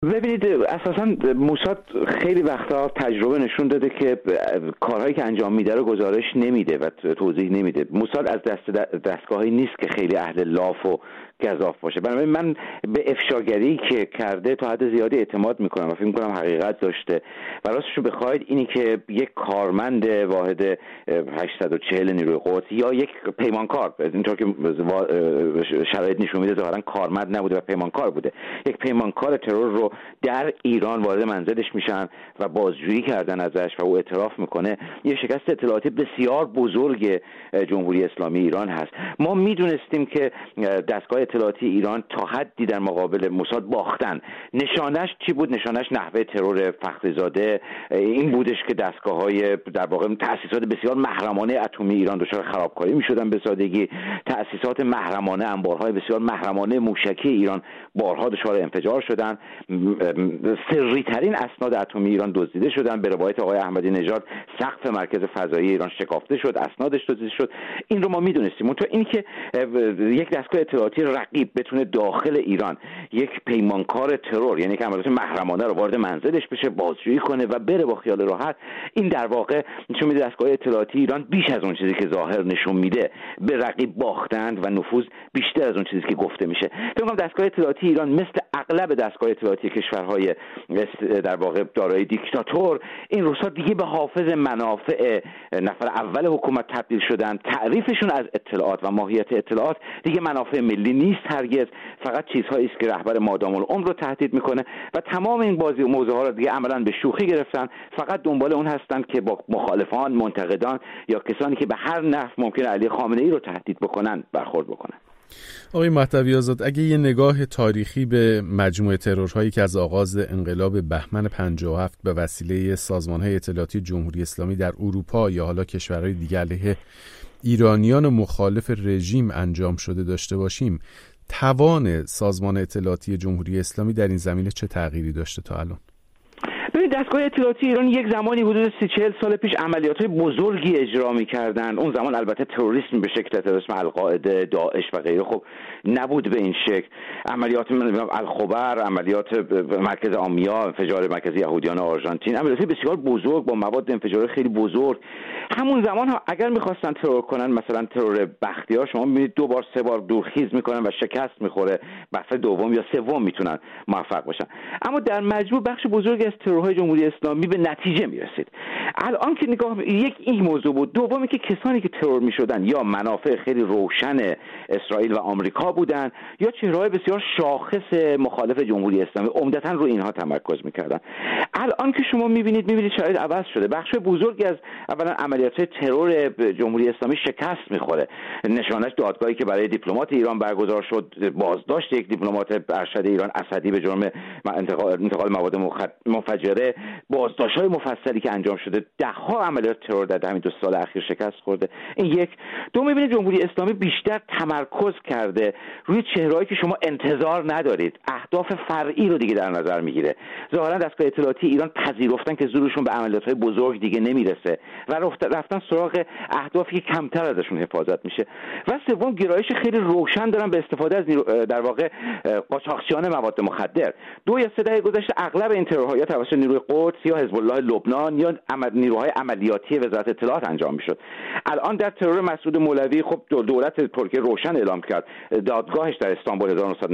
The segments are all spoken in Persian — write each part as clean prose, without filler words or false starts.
ببینید اساساً موساد خیلی وقتا تجربه نشون داده که کارهایی که انجام میده رو گزارش نمیده و توضیح نمیده. موساد از دستگاهی نیست که خیلی اهل لاف و گزاف باشه. بنابراین من به افشاگری که کرده تا حد زیادی اعتماد میکنم و فکر میکنم حقیقت داشته. و راستش رو بخواید اینی که یک کارمند واحد 840 نیروی قدس یا یک پیمانکار، اینطور که شرایط نشون میده ظاهرا کارمند نبوده و پیمانکار بوده، یک پیمانکار ترور رو در ایران وارد منزلش میشن و بازجویی کردن ازش و او اعتراف میکنه، یه شکست اطلاعاتی بسیار بزرگ جمهوری اسلامی ایران هست. ما میدونستیم که دستگاه اطلاعاتی ایران تا حدی در مقابل موساد باختن. نشانش چی بود؟ نشانش نحوه ترور فخریزاده این بودش که دستگاه‌های در واقع تأسیسات بسیار محرمانه اتمی ایران دچار خرابکاری می‌شدن به سادگی. تأسیسات محرمانه، انبارهای بسیار محرمانه موشکی ایران بارها دچار انفجار شدن. سری ترین اسناد اتمی ایران دزدیده شدن. به روایت آقای احمدی نژاد سقف مرکز فضایی ایران شکافته شد، اسنادش دزدیده شد. این رو ما می‌دونستیم. اون تو این که یک دستگاه اطلاعاتی رقیب بتونه داخل ایران یک پیمانکار ترور، یعنی که عملیات محرمانه رو وارد منزلش بشه، بازجویی کنه و بره با خیال راحت، این در واقع نشون میده دستگاه اطلاعاتی ایران بیش از اون چیزی که ظاهر نشون میده به رقیب باختند و نفوذ بیشتر از اون چیزی که گفته میشه. فکر کنم دستگاه اطلاعاتی ایران مثل اغلب دستگاه اطلاعاتی کشورهای در واقع دارای دیکتاتور این روزها دیگه به حافظ منافع نفر اول حکومت تبدیل شدن. تعریفشون از اطلاعات و ماهیت اطلاعات دیگه منافع ملی نیست هرگز، فقط چیزهایی است که رهبر مادام العمر رو تهدید میکنه و تمام این بازی و موضوع ها رو دیگه عملاً به شوخی گرفتن. فقط دنبال اون هستن که با مخالفان، منتقدان یا کسانی که به هر نحو ممکن علی خامنه‌ای رو تهدید بکنن برخورد بکنن. آقای مهدوی آزاد، اگه یه نگاه تاریخی به مجموعه ترورهایی که از آغاز انقلاب بهمن 57 به وسیله سازمان‌های اطلاعاتی جمهوری اسلامی در اروپا یا حالا کشورهای دیگه علیه ایرانیان مخالف رژیم انجام شده داشته باشیم، توان سازمان اطلاعاتی جمهوری اسلامی در این زمینه چه تغییری داشته تا الان؟ ببینید دستگاه اطلاعاتی ایران یک زمانی حدود 30-40 سال پیش عملیات‌های بزرگی اجرا می‌کردن. اون زمان البته تروریسم به شکل تروریسم القاعده، داعش و غیره خب نبود به این شکل. عملیات الخبر، عملیات مرکز آمیا، انفجار مرکز یهودیان آرژانتین، عملیات بسیار بزرگ با مواد انفجاری خیلی بزرگ. همون زمان ها اگر می‌خواستن ترور کنن، مثلا ترور بختیار، شما می‌بینید 2 بار 3 بار دورخیز می‌کنن و شکست می‌خوره، بحث دوم یا سوم میتونن موفق باشن. اما در مجموع بخش بزرگی از ترورهای جمهوری اسلامی به نتیجه میرسید. الان که نگاه یک این موضوع بود. دومی که کسانی که ترور میشدن یا منافع خیلی روشن اسرائیل و آمریکا بودن یا چهره‌های بسیار شاخص مخالف جمهوری اسلامی، عمدتاً روی اینها تمرکز میکردن. الان که شما میبینید شرایط عوض شده. بخش بزرگی از اولا عملیات ترور جمهوری اسلامی شکست میخوره. نشانش دادگاهی که برای دیپلمات ایران برگزار شد، بازداشت یک دیپلمات ارشد ایران اسدی به جرم انتقال مواد منفجره، بازداشت‌های مفصلی که انجام شده، ده‌ها عملیات ترور در همین 2 سال اخیر شکست خورده. این یک. دو، می‌بینید جمهوری اسلامی بیشتر تمرکز کرده روی چهرهایی که شما انتظار ندارید، اهداف فرعی رو دیگه در نظر میگیره. ظاهرا دستگاه اطلاعاتی ایران پذیرفتن که زورشون به عملیات‌های بزرگ دیگه نمیرسه و رفتن سراغ اهدافی که کمتر ازشون حفاظت میشه. و سوم، گرایش خیلی روشن دارن به استفاده از در واقع قاچاقچیان مواد مخدر. 2 یا 3 دهه گذشته اغلب این ترورها یا توسط نیروی قدس یا حزب الله لبنان یا نیروهای عملیاتی وزارت اطلاعات انجام میشد. الان در ترور مسعود مولوی خب دولت ترکیه روشن اعلام کرد، دادگاهش در استانبول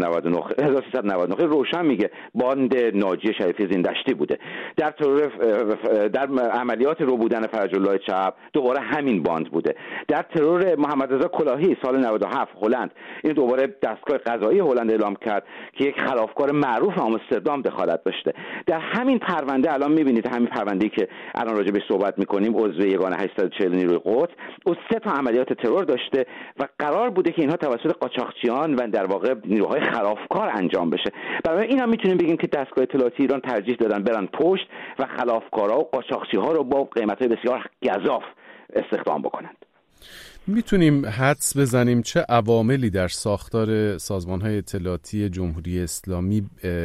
1399 روشن میگه باند ناجی شریفی زیندشتی بوده. در ترور در عملیات رو بودن فرج الله چپ دوباره همین باند بوده. در ترور محمد رضا کلاهی سال 97 هلند، این دوباره دستگاه قضایی هلند اعلام کرد که یک خلافکار معروف آمستردام دخالت داشته. در همین پرونده الان میبینید، همین پرونده‌ای که الان راجع به صحبت میکنیم، عضو یگان 840 نیروی قدس او 3 تا عملیات ترور داشته و قرار بوده که اینها توسط قاچاقچیان و در واقع نیروهای خلافکار انجام بشه. برای این هم میتونیم بگیم که دستگاه اطلاعاتی ایران ترجیح دادن برن پشت و خلافکارا و قاچاقچی‌ها رو با قیمت‌های بسیار گزاف استخدام بکنند. میتونیم حدس بزنیم چه عواملی در ساختار سازمان‌های اطلاعاتی جمهوری اسلامی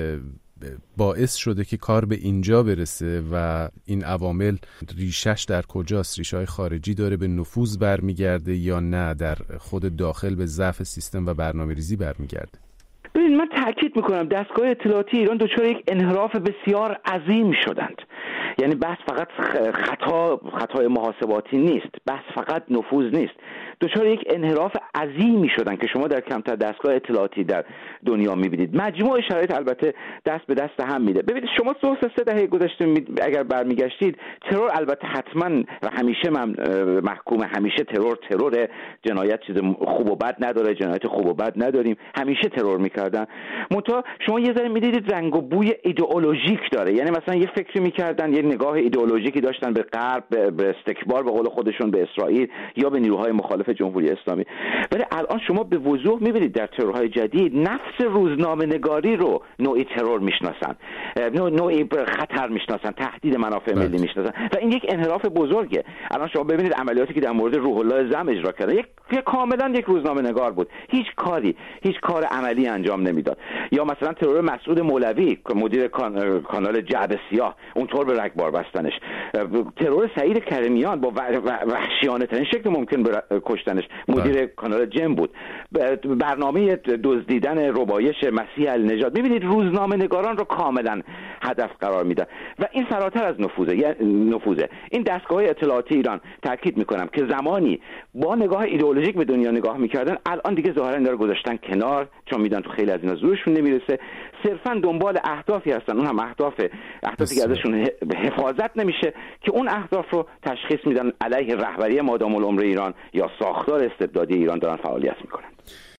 باعث شده که کار به اینجا برسه و این عوامل ریشش در کجاست؟ ریشه‌های خارجی داره، به نفوذ برمیگرده یا نه در خود داخل به ضعف سیستم و برنامه‌ریزی برمیگرده؟ ببین، من تاکید میکنم دستگاه اطلاعاتی ایران دچار یک انحراف بسیار عظیم شدند. یعنی بحث فقط خطای محاسباتی نیست، بحث فقط نفوذ نیست، دچار یک انحراف عظیمی شدن که شما در کمتر دستگاه اطلاعاتی در دنیا میبینید. مجموع شرایط البته دست به دست هم میده. ببینید شما 3 دهه گذشته اگر برمیگشتید، ترور البته حتما و همیشه محکوم، همیشه ترور جنایت چیز خوب و بد نداره، جنایت خوب و بد نداریم، همیشه ترور میکردن. منتها شما یه ذره میدیدید رنگ و بوی ایدئولوژیک داره، یعنی مثلا یه فکری میکردن، یه نگاه ایدئولوژیکی داشتن به غرب، به استکبار به قول خودشون، به اسرائیل یا به نیروهای مخالف جمهوری اسلامی. ولی الان شما به وضوح میبینید در ترورهای جدید نفس روزنامه‌نگاری رو نوعی ترور میشناسن، نوعی خطر میشناسن، تهدید منافع ملی میشناسن و این یک انحراف بزرگه. الان شما ببینید عملیاتی که در مورد روح الله زم اجرا کردن، یک کاملا یک روزنامه‌نگار بود، هیچ کار عملی انجام نمیداد. یا مثلا ترور مسعود مولوی مدیر کانال جعبه سیاه، اونطور به رگبار بستنش. ترور سعید کریمیان با وحشیانه ترین شکل ممکن کشتنش، مدیر کانال جم بود. برنامه دزدیدن ربایش مسیح النجات. میبینید روزنامه‌نگاران رو کاملا هدف قرار میدن و این فراتر از نفوذه. این دستگاه اطلاعاتی ایران، تاکید میکنم که زمانی با نگاه ایدئولوژیک به دنیا نگاه میکردن، الان دیگه ظاهرا اینا رو گذاشتن کنار، چون میدونن تو خیلی از اینا زورشون نمیرسه، صرفا دنبال اهدافی هستن، اون هم اهدافی که ازشون حفاظت نمیشه، که اون اهداف رو تشخیص میدن علیه رهبری مادام العمر ایران یا ساختار استبدادی ایران دارن فعالیت میکنن.